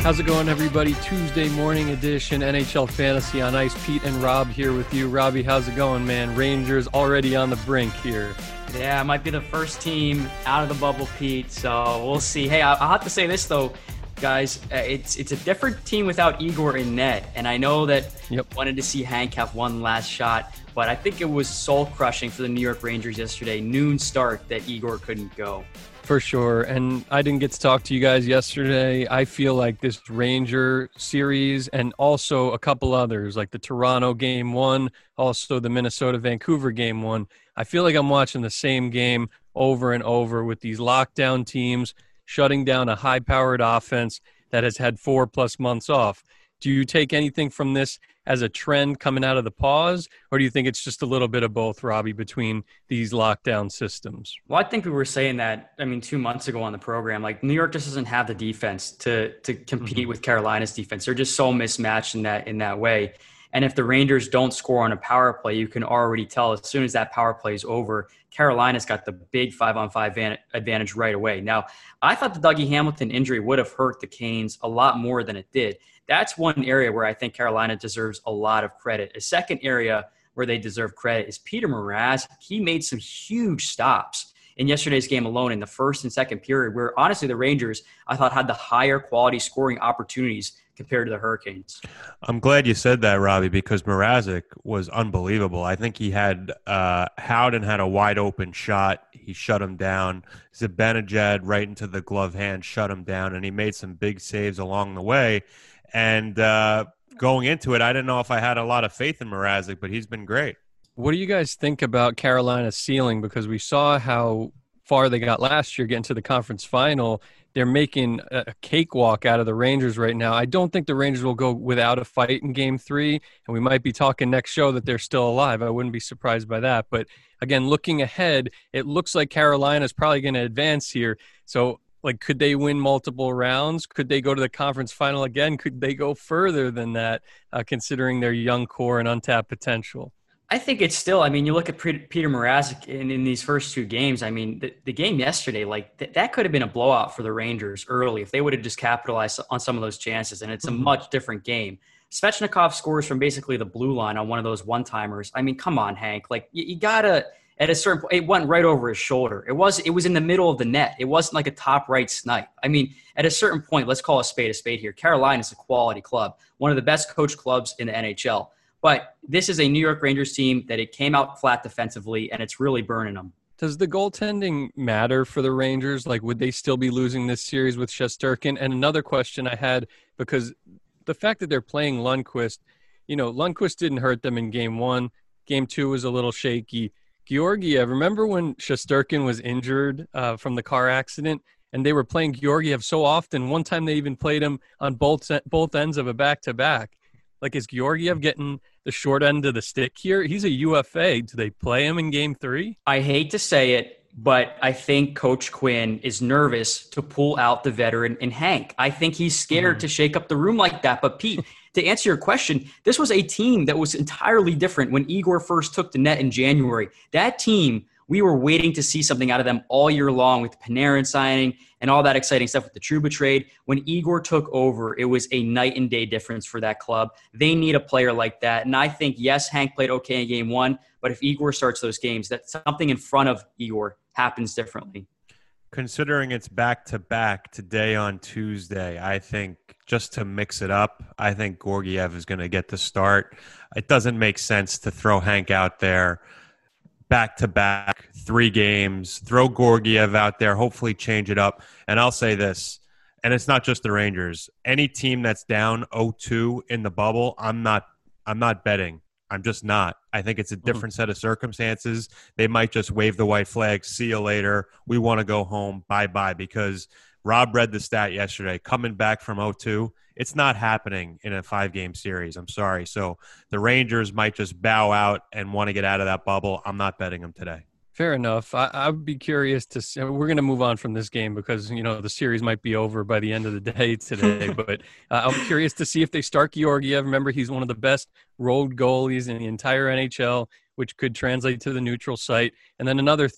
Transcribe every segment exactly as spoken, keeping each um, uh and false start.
How's it going, everybody? Tuesday morning edition, N H L Fantasy on Ice. Pete and Rob here with you. Robbie, how's it going, man? Rangers already on the brink here. Yeah, it might be the first team out of the bubble, Pete, so we'll see. Hey, I'll have to say this, though, guys. Uh, it's it's a different team without Igor in net, and I know that yep. wanted to see Hank have one last shot, but I think it was soul-crushing for the New York Rangers yesterday. Noon start that Igor couldn't go. For sure, and I didn't get to talk to you guys yesterday. I feel like this Ranger series and also a couple others, like the Toronto game one, also the Minnesota-Vancouver game one, I feel like I'm watching the same game over and over with these lockdown teams shutting down a high-powered offense that has had four-plus months off. Do you take anything from this as a trend coming out of the pause, or do you think it's just a little bit of both, Robbie, between these lockdown systems? Well, I think we were saying that, I mean, two months ago on the program, like New York just doesn't have the defense to to compete mm-hmm. with Carolina's defense. They're just so mismatched in that in that way. And if the Rangers don't score on a power play, you can already tell as soon as that power play is over, Carolina's got the big five-on-five advantage right away. Now, I thought the Dougie Hamilton injury would have hurt the Canes a lot more than it did. That's one area where I think Carolina deserves a lot of credit. A second area where they deserve credit is Peter Mrazek. He made some huge stops in yesterday's game alone in the first and second period, where honestly the Rangers, I thought, had the higher quality scoring opportunities compared to the Hurricanes. I'm glad you said that, Robbie, because Mrazek was unbelievable. I think he had uh, Howden had a wide open shot. He shut him down. Zibanejad right into the glove hand, shut him down, and he made some big saves along the way. And uh, going into it, I didn't know if I had a lot of faith in Mrazek, but he's been great. What do you guys think about Carolina's ceiling? Because we saw how far they got last year getting to the conference final. They're making a cakewalk out of the Rangers right now. I don't think the Rangers will go without a fight in game three, and we might be talking next show that they're still alive. I wouldn't be surprised by that. But again, looking ahead, it looks like Carolina's probably going to advance here. So, like, could they win multiple rounds? Could they go to the conference final again? Could they go further than that, uh, considering their young core and untapped potential? I think it's still, I mean, you look at Peter Mrazek in, in these first two games. I mean, the, the game yesterday, like th- that could have been a blowout for the Rangers early if they would have just capitalized on some of those chances. And it's a mm-hmm. much different game. Svechnikov scores from basically the blue line on one of those one-timers. I mean, come on, Hank. Like, you, you got to, at a certain point, it went right over his shoulder. It was it was in the middle of the net. It wasn't like a top right snipe. I mean, at a certain point, let's call a spade a spade here. Carolina is a quality club, one of the best coached clubs in the N H L. But this is a New York Rangers team that it came out flat defensively, and it's really burning them. Does the goaltending matter for the Rangers? Like, would they still be losing this series with Shesterkin? And another question I had, because the fact that they're playing Lundqvist, you know, Lundqvist didn't hurt them in game one. Game two was a little shaky. Georgiev, remember when Shesterkin was injured uh, from the car accident, and they were playing Georgiev so often? One time they even played him on both both ends of a back-to-back. Like, is Georgiev getting the short end of the stick here? He's a U F A. Do they play him in game three? I hate to say it, but I think Coach Quinn is nervous to pull out the veteran in Hank. I think he's scared mm. to shake up the room like that. But, Pete, to answer your question, this was a team that was entirely different when Igor first took the net in January. That team, we were waiting to see something out of them all year long with Panarin signing and all that exciting stuff with the Trouba trade. When Igor took over, it was a night and day difference for that club. They need a player like that. And I think, yes, Hank played okay in game one, but if Igor starts those games, that something in front of Igor happens differently. Considering it's back-to-back today on Tuesday, I think just to mix it up, I think Georgiev is going to get the start. It doesn't make sense to throw Hank out there back-to-back, three games, throw Georgiev out there, hopefully change it up. And I'll say this, and it's not just the Rangers. Any team that's down oh two in the bubble, I'm not I'm not betting. I'm just not. I think it's a different set of circumstances. They might just wave the white flag, see you later, we want to go home, bye-bye, because Rob read the stat yesterday, coming back from oh two, it's not happening in a five-game series. I'm sorry. So the Rangers might just bow out and want to get out of that bubble. I'm not betting them today. Fair enough. I, I would be curious to see. We're going to move on from this game because, you know, the series might be over by the end of the day today. But uh, I'm curious to see if they start Georgiev. Remember, he's one of the best road goalies in the entire N H L, which could translate to the neutral site. And then another thing,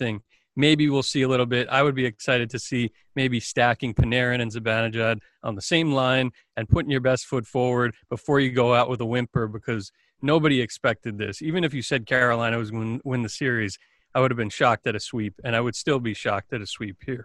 maybe we'll see a little bit. I would be excited to see maybe stacking Panarin and Zibanejad on the same line and putting your best foot forward before you go out with a whimper, because nobody expected this. Even if you said Carolina was going to win the series, I would have been shocked at a sweep, and I would still be shocked at a sweep here.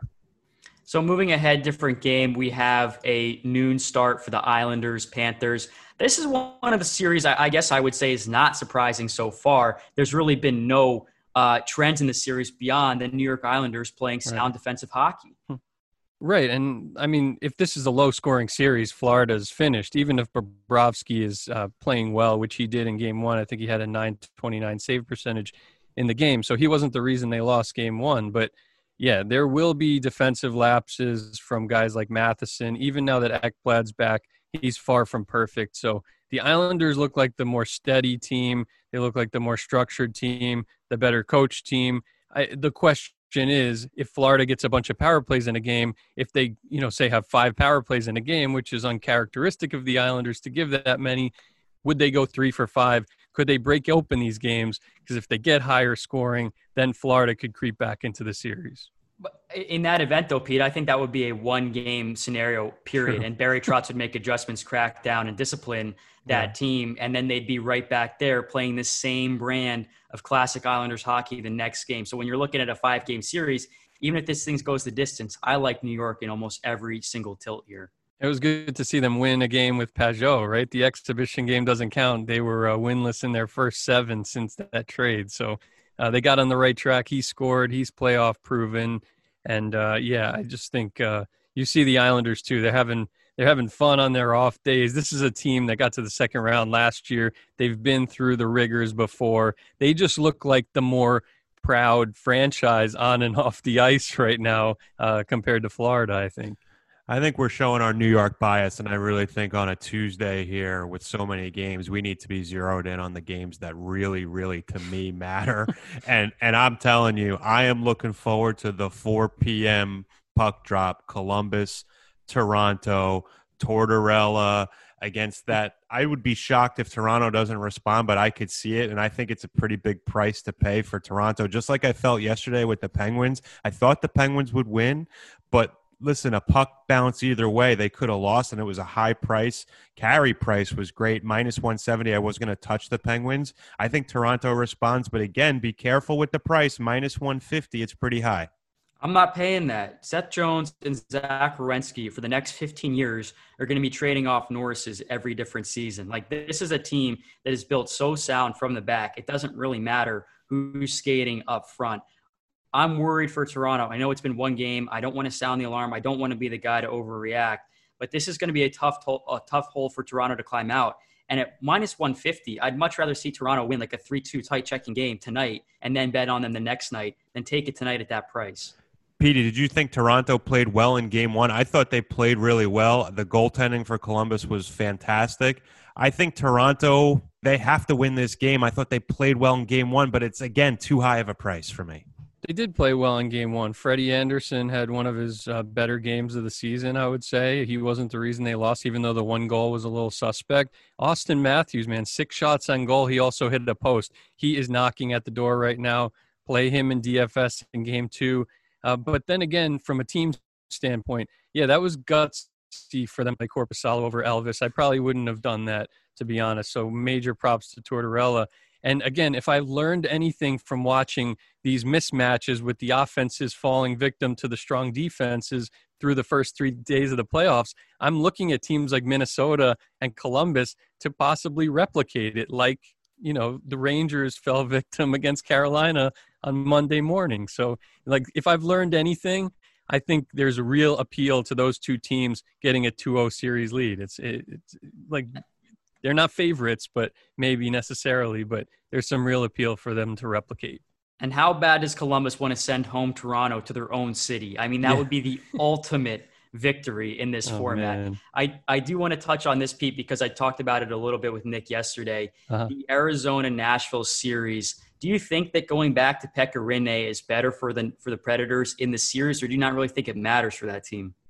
So moving ahead, different game, we have a noon start for the Islanders, Panthers. This is one of the series I, I guess I would say is not surprising so far. There's really been no uh, trends in the series beyond the New York Islanders playing sound right. defensive hockey. Right. And, I mean, if this is a low-scoring series, Florida's finished. Even if Bobrovsky is uh, playing well, which he did in Game one, I think he had a nine twenty-nine save percentage in the game. So he wasn't the reason they lost Game one, but yeah, there will be defensive lapses from guys like Matheson. Even now that Ekblad's back, he's far from perfect. So the Islanders look like the more steady team. They look like the more structured team, the better coached team. I, the question is, if Florida gets a bunch of power plays in a game, if they, you know, say have five power plays in a game, which is uncharacteristic of the Islanders to give that many, would they go three for five? Could they break open these games? Because if they get higher scoring, then Florida could creep back into the series. But in that event, though, Pete, I think that would be a one-game scenario, period. True. And Barry Trotz would make adjustments, crack down, and discipline that yeah. team, and then they'd be right back there playing the same brand of classic Islanders hockey the next game. So when you're looking at a five-game series, even if this thing goes the distance, I like New York in almost every single tilt here. It was good to see them win a game with Pajot, right? The exhibition game doesn't count. They were uh, winless in their first seven since that trade. So uh, they got on the right track. He scored. He's playoff proven. And, uh, yeah, I just think uh, you see the Islanders, too. They're having they're having fun on their off days. This is a team that got to the second round last year. They've been through the rigors before. They just look like the more proud franchise on and off the ice right now uh, compared to Florida, I think. I think we're showing our New York bias, and I really think on a Tuesday here with so many games, we need to be zeroed in on the games that really, really, to me, matter. and and I'm telling you, I am looking forward to the four p.m. puck drop, Columbus, Toronto, Tortorella against that. I would be shocked if Toronto doesn't respond, but I could see it, and I think it's a pretty big price to pay for Toronto. Just like I felt yesterday with the Penguins. I thought the Penguins would win, but listen, a puck bounce either way, they could have lost, and it was a high price. Carry price was great, minus one seventy. I was going to touch the Penguins. I think Toronto responds, but again, be careful with the price. minus one fifty, it's pretty high. I'm not paying that. Seth Jones and Zach Werenski for the next fifteen years are going to be trading off Norris's every different season. Like, this is a team that is built so sound from the back. It doesn't really matter who's skating up front. I'm worried for Toronto. I know it's been one game. I don't want to sound the alarm. I don't want to be the guy to overreact. But this is going to be a tough, to- a tough hole for Toronto to climb out. And at minus one fifty, I'd much rather see Toronto win like a three two tight checking game tonight and then bet on them the next night than take it tonight at that price. Petey, did you think Toronto played well in game one? I thought they played really well. The goaltending for Columbus was fantastic. I think Toronto, they have to win this game. I thought they played well in game one, but it's, again, too high of a price for me. They did play well in game one. Freddie Anderson had one of his uh, better games of the season, I would say. He wasn't the reason they lost, even though the one goal was a little suspect. Austin Matthews, man, six shots on goal. He also hit a post. He is knocking at the door right now. Play him in D F S in game two. Uh, but then again, from a team standpoint, yeah, that was gutsy for them to play Korpisalo over Elvis. I probably wouldn't have done that, to be honest. So major props to Tortorella. And again, if I learned anything from watching these mismatches with the offenses falling victim to the strong defenses through the first three days of the playoffs, I'm looking at teams like Minnesota and Columbus to possibly replicate it, like, you know, the Rangers fell victim against Carolina on Monday morning. So, like, if I've learned anything, I think there's a real appeal to those two teams getting a two oh series lead. It's, it, it's like – they're not favorites, but maybe necessarily, but there's some real appeal for them to replicate. And how bad does Columbus want to send home Toronto to their own city? I mean, that yeah. would be the ultimate victory in this oh, format. Man. I, I do want to touch on this, Pete, because I talked about it a little bit with Nick yesterday. Uh-huh. The Arizona-Nashville series. Do you think that going back to Pekka Rinne is better for the, for the Predators in the series, or do you not really think it matters for that team?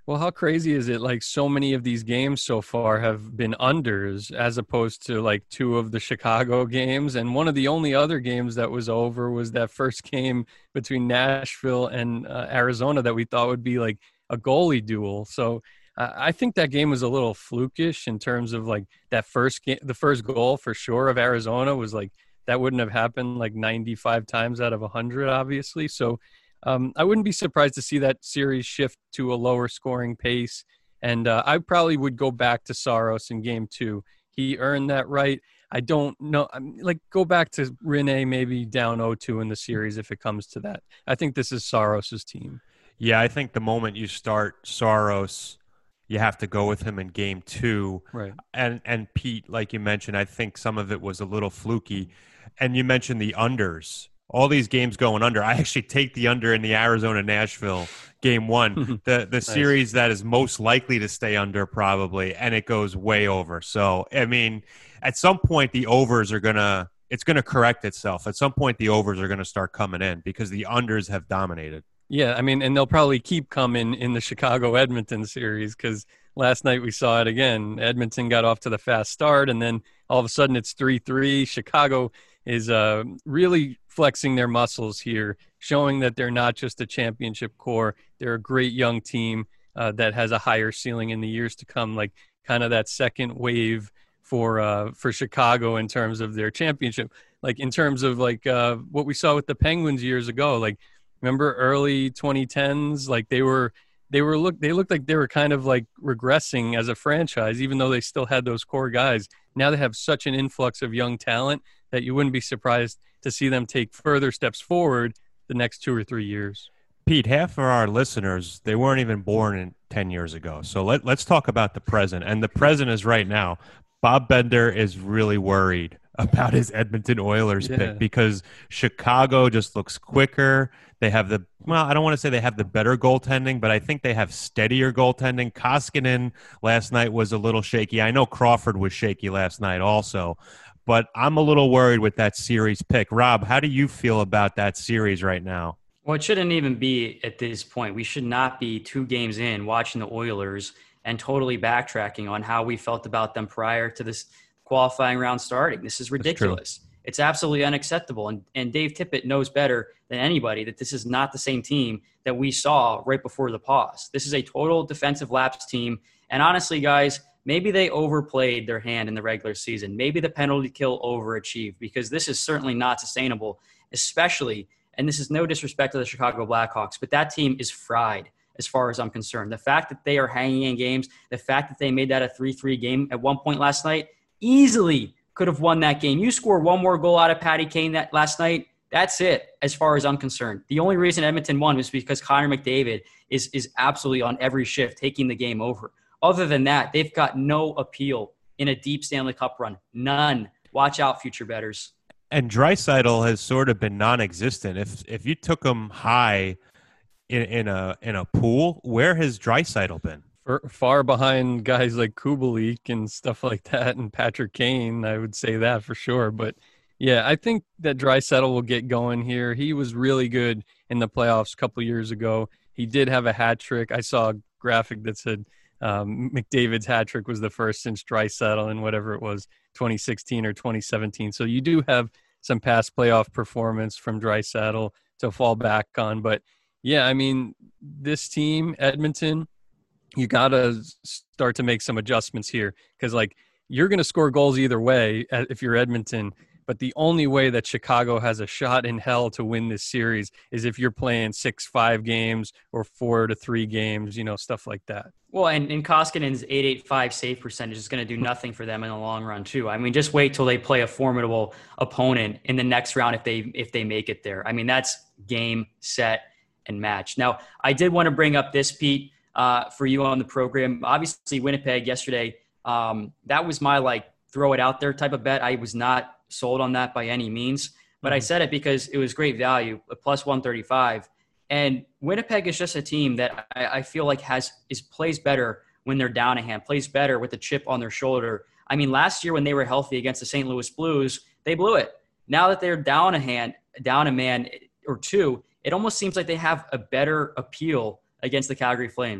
Well, how crazy is it? Like so many of these games so far have been unders as opposed to like two of the Chicago games. And one of the only other games that was over was that first game between Nashville and uh, Arizona that we thought would be like a goalie duel. So uh, I think that game was a little flukish in terms of like that first game, the first goal for sure of Arizona was like, that wouldn't have happened like ninety-five times out of one hundred, obviously. So Um, I wouldn't be surprised to see that series shift to a lower scoring pace. And uh, I probably would go back to Saros in game two. He earned that right. I don't know. I mean, like, go back to Rene maybe down oh two in the series if it comes to that. I think this is Saros's team. Yeah, I think the moment you start Saros, you have to go with him in game two. Right. And, and Pete, like you mentioned, I think some of it was a little fluky. And you mentioned the unders. All these games going under. I actually take the under in the Arizona-Nashville game one, the the nice. series that is most likely to stay under probably, and it goes way over. So, I mean, at some point the overs are going to – it's going to correct itself. At some point the overs are going to start coming in because the unders have dominated. Yeah, I mean, and they'll probably keep coming in the Chicago-Edmonton series because last night we saw it again. Edmonton got off to the fast start, and then all of a sudden it's three three. Chicago is uh, really flexing their muscles here, showing that they're not just a championship core. They're a great young team uh, that has a higher ceiling in the years to come, like kind of that second wave for uh, for Chicago in terms of their championship. Like in terms of like uh, what we saw with the Penguins years ago. Like remember early twenty tens, like they were they were look they looked like they were kind of like regressing as a franchise, even though they still had those core guys. Now they have such an influx of young talent that you wouldn't be surprised to see them take further steps forward the next two or three years. Pete, half of our listeners, they weren't even born in ten years ago. So let, let's talk about the present. And the present is right now. Bob Bender is really worried about his Edmonton Oilers yeah. pick because Chicago just looks quicker. They have the, well, I don't want to say they have the better goaltending, but I think they have steadier goaltending. Koskinen last night was a little shaky. I know Crawford was shaky last night also. But I'm a little worried with that series pick. Rob, how do you feel about that series right now? Well, it shouldn't even be at this point. We should not be two games in watching the Oilers and totally backtracking on how we felt about them prior to this qualifying round starting. This is ridiculous. It's absolutely unacceptable. And, and Dave Tippett knows better than anybody that this is not the same team that we saw right before the pause. This is a total defensive lapse team. And honestly, guys, maybe they overplayed their hand in the regular season. Maybe the penalty kill overachieved because this is certainly not sustainable, especially, and this is no disrespect to the Chicago Blackhawks, but that team is fried as far as I'm concerned. The fact that they are hanging in games, the fact that they made that a three three game at one point last night, easily could have won that game. You score one more goal out of Patty Kane that last night, that's it as far as I'm concerned. The only reason Edmonton won was because Connor McDavid is is absolutely on every shift taking the game over. Other than that, they've got no appeal in a deep Stanley Cup run. None. Watch out, future bettors. And Draisaitl has sort of been non-existent. If if you took him high in, in a in a pool, where has Draisaitl been? For, far behind guys like Kubalik and stuff like that, and Patrick Kane, I would say that for sure. But yeah, I think that Draisaitl will get going here. He was really good in the playoffs a couple years ago. He did have a hat trick. I saw a graphic that said Um, McDavid's hat trick was the first since Draisaitl in whatever it was, twenty sixteen or twenty seventeen. So you do have some past playoff performance from Draisaitl to fall back on. But yeah, I mean, this team, Edmonton, you got to start to make some adjustments here because, like, you're going to score goals either way if you're Edmonton. But the only way that Chicago has a shot in hell to win this series is if you're playing six five games or four to three games, you know, stuff like that. Well, and, and Koskinen's eight eighty-five save percentage is going to do nothing for them in the long run, too. I mean, just wait till they play a formidable opponent in the next round if they if they make it there. I mean, that's game, set, and match. Now, I did want to bring up this, Pete, uh, for you on the program. Obviously, Winnipeg yesterday, um, that was my, like, throw it out there type of bet. I was not sold on that by any means, but I said it because it was great value, a plus one thirty-five. And Winnipeg is just a team that I, I feel like has is plays better when they're down a hand, plays better with a chip on their shoulder. I mean, last year when they were healthy against the Saint Louis Blues, they blew it. Now that they're down a hand, down a man or two, it almost seems like they have a better appeal against the Calgary Flames.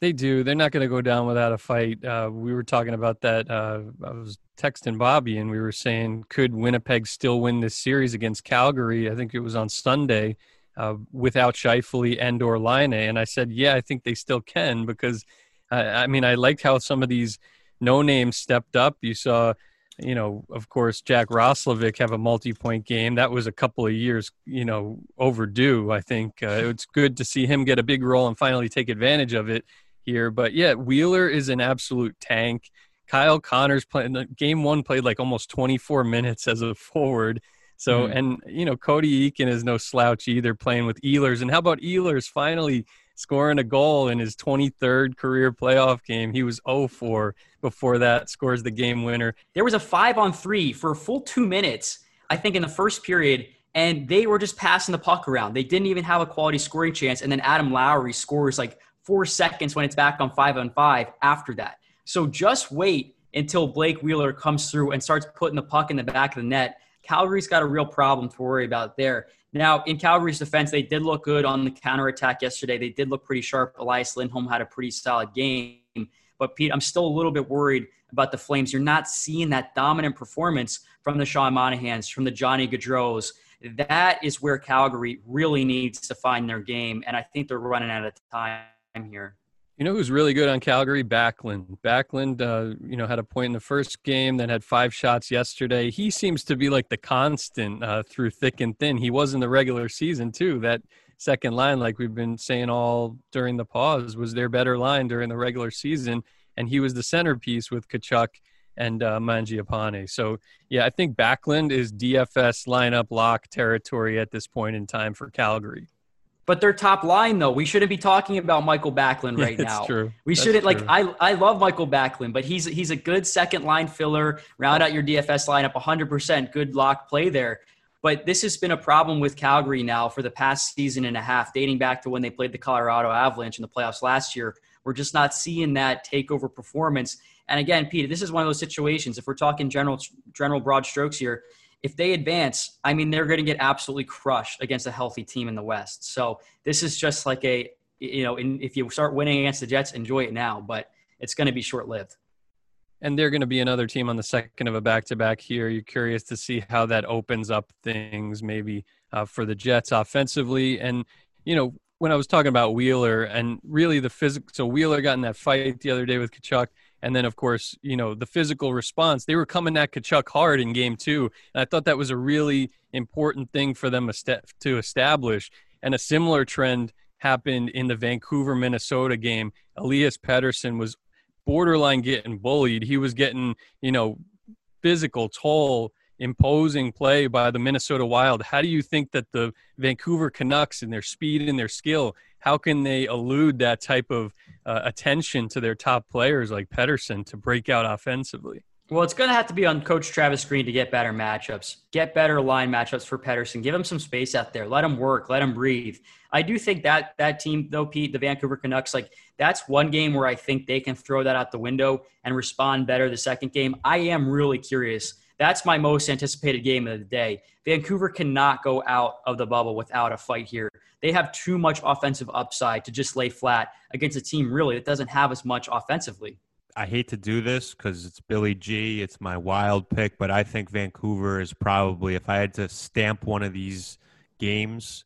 They do. They're not going to go down without a fight. Uh, we were talking about that. Uh, I was texting Bobby, and we were saying, could Winnipeg still win this series against Calgary? I think it was on Sunday uh, without Scheifele and or Laine. And I said, yeah, I think they still can because, uh, I mean, I liked how some of these no-names stepped up. You saw, you know, of course, Jack Roslovic have a multi-point game. That was a couple of years, you know, overdue, I think. Uh, it's good to see him get a big role and finally take advantage of it here. But yeah, Wheeler is an absolute tank. Kyle Connors playing game one played like almost twenty-four minutes as a forward. So, mm. and you know, Cody Eakin is no slouch either, playing with Ehlers. And how about Ehlers finally scoring a goal in his twenty-third career playoff game? He was oh for before that, scores the game winner. There was a five on three for a full two minutes, I think, in the first period. And they were just passing the puck around. They didn't even have a quality scoring chance. And then Adam Lowry scores like four seconds when it's back on five on five after that. So just wait until Blake Wheeler comes through and starts putting the puck in the back of the net. Calgary's got a real problem to worry about there. Now, in Calgary's defense, they did look good on the counterattack yesterday. They did look pretty sharp. Elias Lindholm had a pretty solid game. But, Pete, I'm still a little bit worried about the Flames. You're not seeing that dominant performance from the Sean Monahans, from the Johnny Gaudreaus. That is where Calgary really needs to find their game, and I think they're running out of time here. You know who's really good on Calgary? Backlund. Backlund, uh, you know, had a point in the first game, then had five shots yesterday. He seems to be like the constant uh, through thick and thin. He was in the regular season, too. That second line, like we've been saying all during the pause, was their better line during the regular season, and he was the centerpiece with Tkachuk and uh, Mangiapane. So, yeah, I think Backlund is D F S lineup lock territory at this point in time for Calgary. But their top line, though, we shouldn't be talking about Michael Backlund right yeah, now. That's true. We that's shouldn't true. like. I I love Michael Backlund, but he's he's a good second line filler. Round out your D F S lineup, one hundred percent good lock play there. But this has been a problem with Calgary now for the past season and a half, dating back to when they played the Colorado Avalanche in the playoffs last year. We're just not seeing that takeover performance. And again, Peter, this is one of those situations. If we're talking general general broad strokes here, if they advance, I mean, they're going to get absolutely crushed against a healthy team in the West. So this is just like a, you know, in, if you start winning against the Jets, enjoy it now, but it's going to be short-lived. And they're going to be another team on the second of a back-to-back here. You're curious to see how that opens up things maybe uh, for the Jets offensively. And, you know, when I was talking about Wheeler and really the physical, so Wheeler got in that fight the other day with Tkachuk. And then, of course, you know, the physical response, they were coming at Tkachuk hard in game two. And I thought that was a really important thing for them to establish. And a similar trend happened in the Vancouver, Minnesota game. Elias Pettersson was borderline getting bullied. He was getting, you know, physical, tall, imposing play by the Minnesota Wild. How do you think that the Vancouver Canucks and their speed and their skill, how can they elude that type of uh, attention to their top players like Pettersson to break out offensively? Well, it's going to have to be on Coach Travis Green to get better matchups, get better line matchups for Pettersson, give him some space out there, let him work, let him breathe. I do think that that team, though, Pete, the Vancouver Canucks, like that's one game where I think they can throw that out the window and respond better the second game. I am really curious. That's my most anticipated game of the day. Vancouver cannot go out of the bubble without a fight here. They have too much offensive upside to just lay flat against a team really that doesn't have as much offensively. I hate to do this because it's Billy G. It's my wild pick, but I think Vancouver is probably, if I had to stamp one of these games,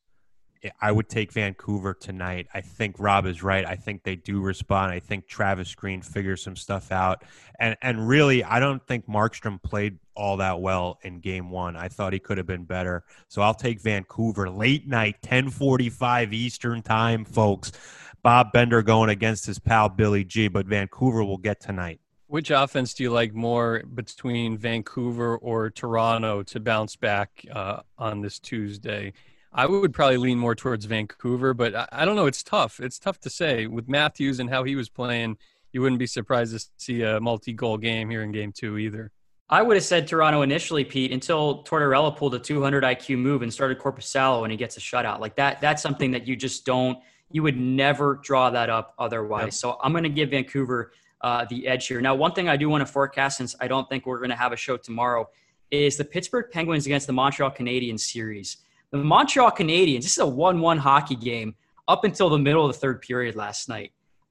I would take Vancouver tonight. I think Rob is right. I think they do respond. I think Travis Green figures some stuff out. And and really, I don't think Markstrom played all that well in game one. I thought he could have been better. So I'll take Vancouver. Late night, ten forty-five Eastern time, folks. Bob Bender going against his pal Billy G, but Vancouver will get tonight. Which offense do you like more between Vancouver or Toronto to bounce back uh, on this Tuesday? I would probably lean more towards Vancouver, but I, I don't know. It's tough. It's tough to say. With Matthews and how he was playing, you wouldn't be surprised to see a multi-goal game here in game two either. I would have said Toronto initially, Pete, until Tortorella pulled a two hundred I Q move and started Korpisalo and he gets a shutout. Like that, that's something that you just don't, you would never draw that up otherwise. Yep. So I'm going to give Vancouver uh, the edge here. Now, one thing I do want to forecast, since I don't think we're going to have a show tomorrow, is the Pittsburgh Penguins against the Montreal Canadiens series. The Montreal Canadiens, this is a one one hockey game up until the middle of the third period last night.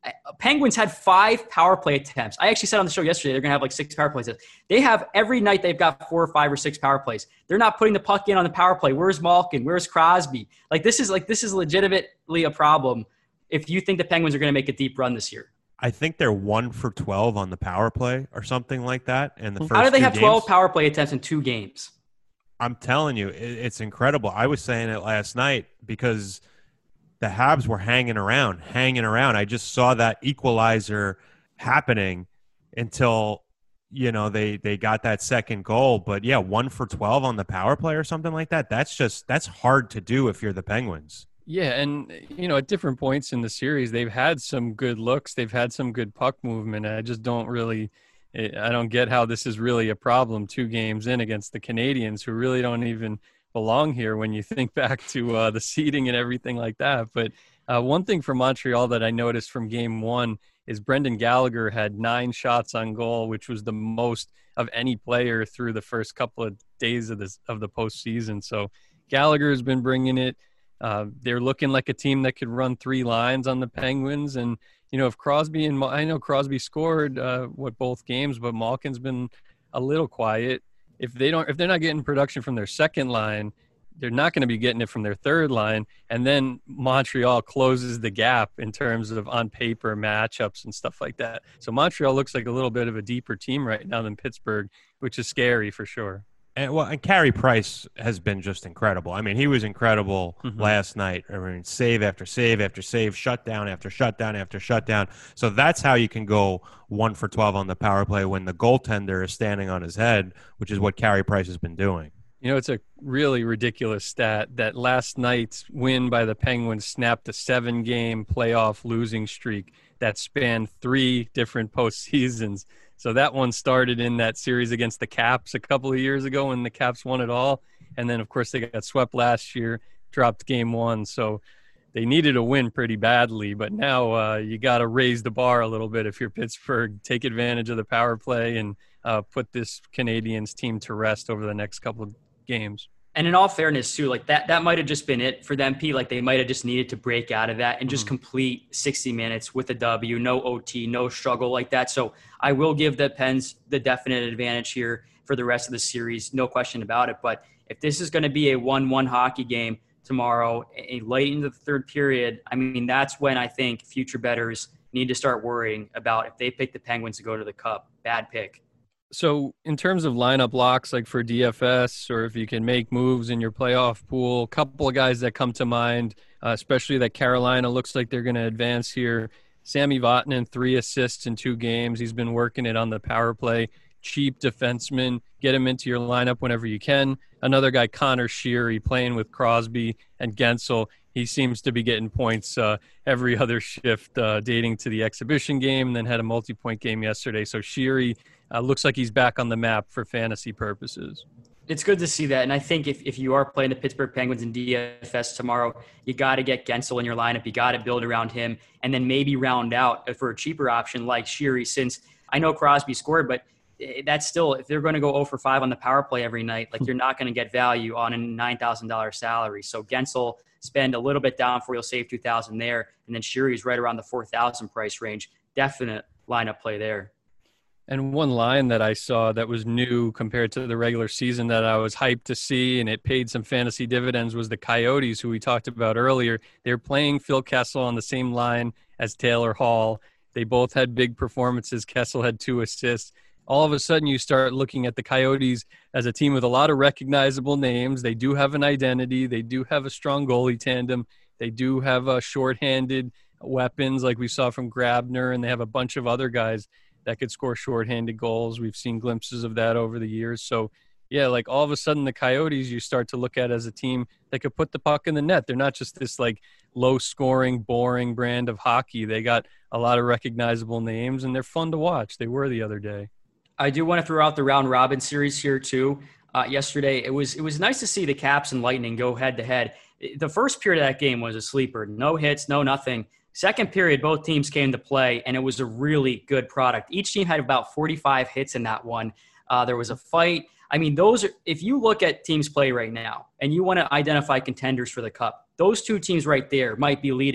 Penguins had five power play attempts. I actually said on the show yesterday they're going to have like six power plays. They have every night they've got four or five or six power plays. They're not putting the puck in on the power play. Where's Malkin? Where's Crosby? Like this is like this is legitimately a problem if you think the Penguins are going to make a deep run this year. I think they're one for twelve on the power play or something like that. And the first How do they have games. twelve power play attempts in two games? I'm telling you, it's incredible. I was saying it last night because the Habs were hanging around, hanging around. I just saw that equalizer happening until, you know, they, they got that second goal. But, yeah, one for twelve on the power play or something like that, that's just – that's hard to do if you're the Penguins. Yeah, and, you know, at different points in the series, they've had some good looks. They've had some good puck movement. I just don't really – I don't get how this is really a problem two games in against the Canadians, who really don't even – belong here when you think back to uh, the seeding and everything like that. But uh, one thing for Montreal that I noticed from game one is Brendan Gallagher had nine shots on goal, which was the most of any player through the first couple of days of this of the postseason. So Gallagher has been bringing it. Uh, they're looking like a team that could run three lines on the Penguins. And, you know, if Crosby and I know Crosby scored uh, what both games, but Malkin's been a little quiet. If they don't, if they're not getting production from their second line, they're not going to be getting it from their third line. And then Montreal closes the gap in terms of on paper matchups and stuff like that. So Montreal looks like a little bit of a deeper team right now than Pittsburgh, which is scary for sure. And well, and Carey Price has been just incredible. I mean, he was incredible Mm-hmm. last night. I mean, save after save after save, shutdown after shutdown after shutdown. So that's how you can go one for twelve on the power play when the goaltender is standing on his head, which is what Carey Price has been doing. You know, it's a really ridiculous stat that last night's win by the Penguins snapped a seven-game playoff losing streak that spanned three different postseasons. So that one started in that series against the Caps a couple of years ago when the Caps won it all. And then, of course, they got swept last year, dropped game one. So they needed a win pretty badly. But now uh, you got to raise the bar a little bit if you're Pittsburgh, take advantage of the power play and uh, put this Canadiens team to rest over the next couple of games. And in all fairness, too, like that, that might have just been it for them, Pete. Like they might have just needed to break out of that and just mm-hmm. complete sixty minutes with a W, no O T, no struggle like that. So I will give the Pens the definite advantage here for the rest of the series, no question about it. But if this is going to be a one one hockey game tomorrow, a late into the third period, I mean, that's when I think future bettors need to start worrying about if they pick the Penguins to go to the Cup. Bad pick. So in terms of lineup locks, like for D F S, or if you can make moves in your playoff pool, a couple of guys that come to mind, uh, especially that Carolina looks like they're going to advance here. Sami Vatanen, three assists in two games. He's been working it on the power play. Cheap defenseman. Get him into your lineup whenever you can. Another guy, Connor Sheary, playing with Crosby and Gensel. He seems to be getting points uh, every other shift, uh, dating to the exhibition game, and then had a multi-point game yesterday. So Sheary uh, looks like he's back on the map for fantasy purposes. It's good to see that. And I think if, if you are playing the Pittsburgh Penguins in D F S tomorrow, you got to get Gensel in your lineup. You got to build around him and then maybe round out for a cheaper option like Sheary, since I know Crosby scored, but that's still, if they're going to go zero for five on the power play every night, like you're not going to get value on a nine thousand dollars salary. So Gensel, spend a little bit down for you'll save two thousand dollars there. And then Sheary's right around the four thousand dollars price range. Definite lineup play there. And one line that I saw that was new compared to the regular season that I was hyped to see, and it paid some fantasy dividends, was the Coyotes, who we talked about earlier. They're playing Phil Kessel on the same line as Taylor Hall. They both had big performances. Kessel had two assists. All of a sudden you start looking at the Coyotes as a team with a lot of recognizable names. They do have an identity. They do have a strong goalie tandem. They do have a shorthanded weapons like we saw from Grabner, and they have a bunch of other guys that could score shorthanded goals. We've seen glimpses of that over the years. So, yeah, like all of a sudden the Coyotes you start to look at as a team that could put the puck in the net. They're not just this like low-scoring, boring brand of hockey. They got a lot of recognizable names, and they're fun to watch. They were the other day. I do want to throw out the round robin series here too. Uh, yesterday, it was it was nice to see the Caps and Lightning go head to head. The first period of that game was a sleeper. No hits, no nothing. Second period, both teams came to play, and it was a really good product. Each team had about forty-five hits in that one. Uh, there was a fight. I mean, those are, if you look at teams play right now and you want to identify contenders for the Cup, those two teams right there might be leading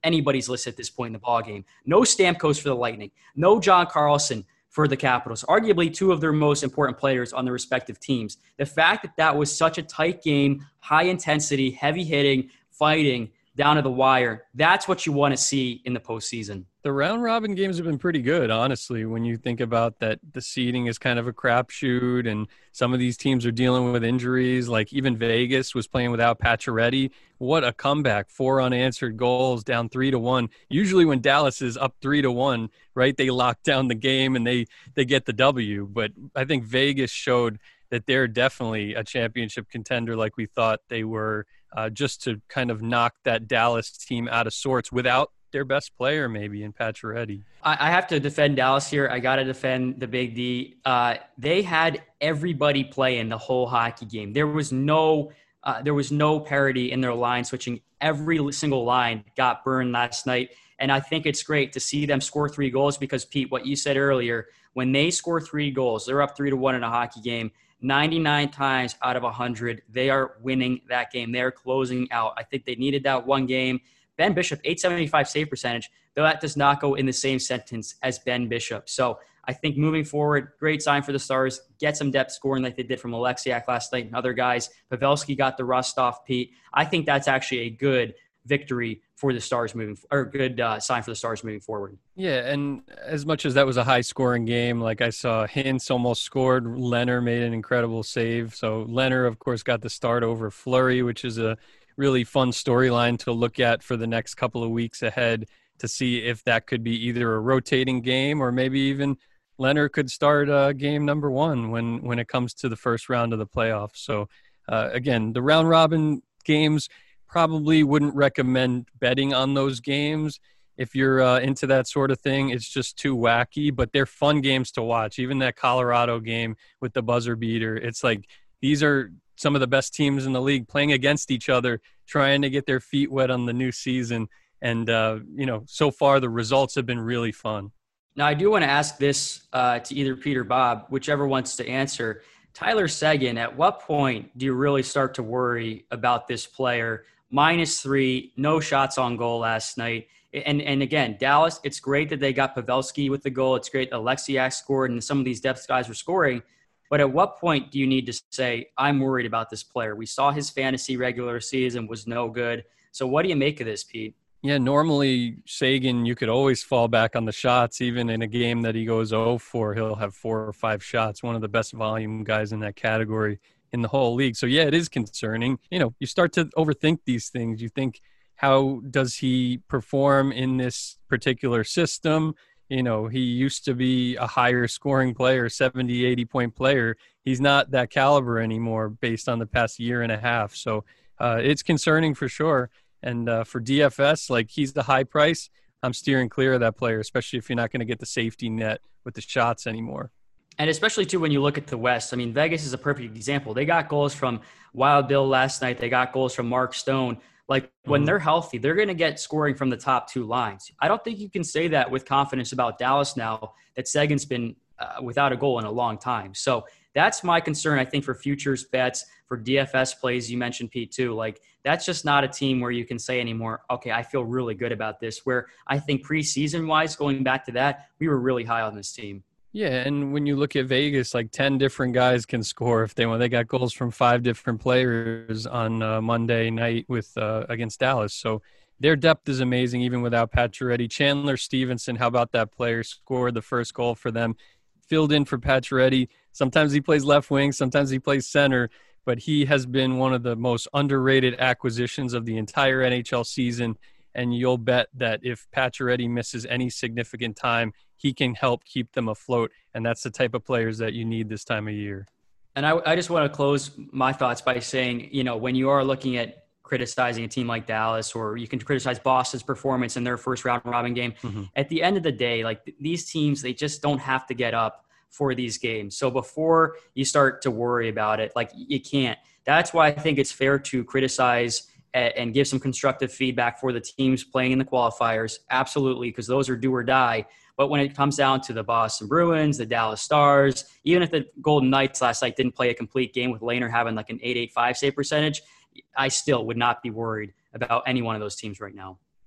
anybody's list at this point in the ballgame. No Stamkos for the Lightning. No John Carlson for the Capitals, arguably two of their most important players on their respective teams. The fact that that was such a tight game, high intensity, heavy hitting, fighting down to the wire, that's what you want to see in the postseason. The round robin games have been pretty good, honestly, when you think about that the seeding is kind of a crapshoot and some of these teams are dealing with injuries. Like even Vegas was playing without Pacioretty. What a comeback. Four unanswered goals, down three to one. Usually when Dallas is up three to one, right, they lock down the game and they, they get the W. But I think Vegas showed that they're definitely a championship contender like we thought they were, uh, just to kind of knock that Dallas team out of sorts without their best player maybe in Pacioretty. I, I have to defend Dallas here. I got to defend the Big D. Uh, they had everybody playing the whole hockey game. There was no uh, there was no parity in their line switching. Every single line got burned last night. And I think it's great to see them score three goals because, Pete, what you said earlier, when they score three goals, they're up three to one in a hockey game. ninety-nine times out of one hundred, they are winning that game. They're closing out. I think they needed that one game. Ben Bishop, eight seventy-five save percentage, though that does not go in the same sentence as Ben Bishop. So I think moving forward, great sign for the Stars. Get some depth scoring like they did from Alexiak last night and other guys. Pavelski got the rust off, Pete. I think that's actually a good victory for the Stars moving, or good uh, sign for the Stars moving forward. Yeah, and as much as that was a high-scoring game, like I saw Hintz almost scored. Leonard made an incredible save. So Leonard, of course, got the start over Fleury, which is a really fun storyline to look at for the next couple of weeks ahead to see if that could be either a rotating game or maybe even Leonard could start uh, game number one when, when it comes to the first round of the playoffs. So, uh, again, the round-robin games, probably wouldn't recommend betting on those games. If you're uh, into that sort of thing, it's just too wacky, but they're fun games to watch. Even that Colorado game with the buzzer beater, it's like these are some of the best teams in the league playing against each other, trying to get their feet wet on the new season. And, uh, you know, so far the results have been really fun. Now, I do want to ask this uh, to either Pete or Bob, whichever wants to answer. Tyler Seguin, at what point do you really start to worry about this player? Minus three, no shots on goal last night. And and again, Dallas, it's great that they got Pavelski with the goal. It's great that Alexiak scored and some of these depth guys were scoring. But at what point do you need to say, I'm worried about this player? We saw his fantasy regular season was no good. So what do you make of this, Pete? Yeah, normally Seguin, you could always fall back on the shots. Even in a game that he goes oh for, he'll have four or five shots. One of the best volume guys in that category in the whole league. So, yeah, it is concerning. You know, you start to overthink these things. You think, how does he perform in this particular system? You know, he used to be a higher scoring player, seventy, eighty point player. He's not that caliber anymore based on the past year and a half. So uh, it's concerning for sure. And uh, for D F S, like he's the high price. I'm steering clear of that player, especially if you're not going to get the safety net with the shots anymore. And especially, too, when you look at the West. I mean, Vegas is a perfect example. They got goals from Wild Bill last night. They got goals from Mark Stone. Like, when mm-hmm. they're healthy, they're going to get scoring from the top two lines. I don't think you can say that with confidence about Dallas now that Seguin's been uh, without a goal in a long time. So that's my concern, I think, for futures bets, for D F S plays. You mentioned, Pete, too. Like, that's just not a team where you can say anymore, okay, I feel really good about this, where I think preseason-wise, going back to that, we were really high on this team. Yeah, and when you look at Vegas, like ten different guys can score if they want. They got goals from five different players on uh, Monday night with uh, against Dallas. So their depth is amazing, even without Pacioretty. Chandler Stevenson, how about that player? Scored the first goal for them. Filled in for Pacioretty. Sometimes he plays left wing, sometimes he plays center, but he has been one of the most underrated acquisitions of the entire N H L season. And you'll bet that if Pacioretty misses any significant time, he can help keep them afloat. And that's the type of players that you need this time of year. And I, I just want to close my thoughts by saying, you know, when you are looking at criticizing a team like Dallas, or you can criticize Boston's performance in their first round robin game, mm-hmm. at the end of the day, like th- these teams, they just don't have to get up for these games. So before you start to worry about it, like you can't. That's why I think it's fair to criticize and give some constructive feedback for the teams playing in the qualifiers. Absolutely, because those are do or die. But when it comes down to the Boston Bruins, the Dallas Stars, even if the Golden Knights last night didn't play a complete game with Lehner having like an eight eighty-five save percentage, I still would not be worried about any one of those teams right now.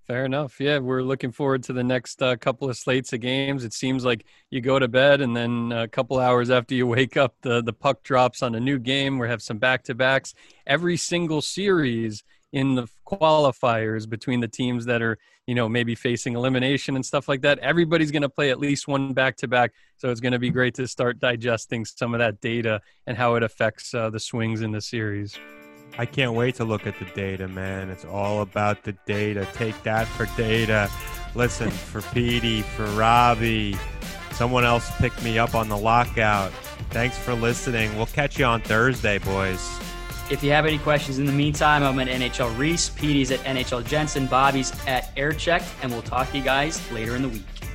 Fair enough. Yeah, we're looking forward to the next uh, couple of slates of games. It seems like you go to bed and then a couple hours after you wake up, the, the puck drops on a new game. We have some back-to-backs. Every single series in the qualifiers between the teams that are, you know, maybe facing elimination and stuff like that, everybody's going to play at least one back-to-back. So it's going to be great to start digesting some of that data and how it affects uh, the swings in the series. I can't wait to look at the data, man. It's all about the data. Take that for data. Listen, for Petey, for Robbie, someone else picked me up on the lockout. Thanks for listening. We'll catch you on Thursday, boys. If you have any questions in the meantime, I'm at N H L Reese, Petey's at N H L Jensen, Bobby's at Aircheck, and we'll talk to you guys later in the week.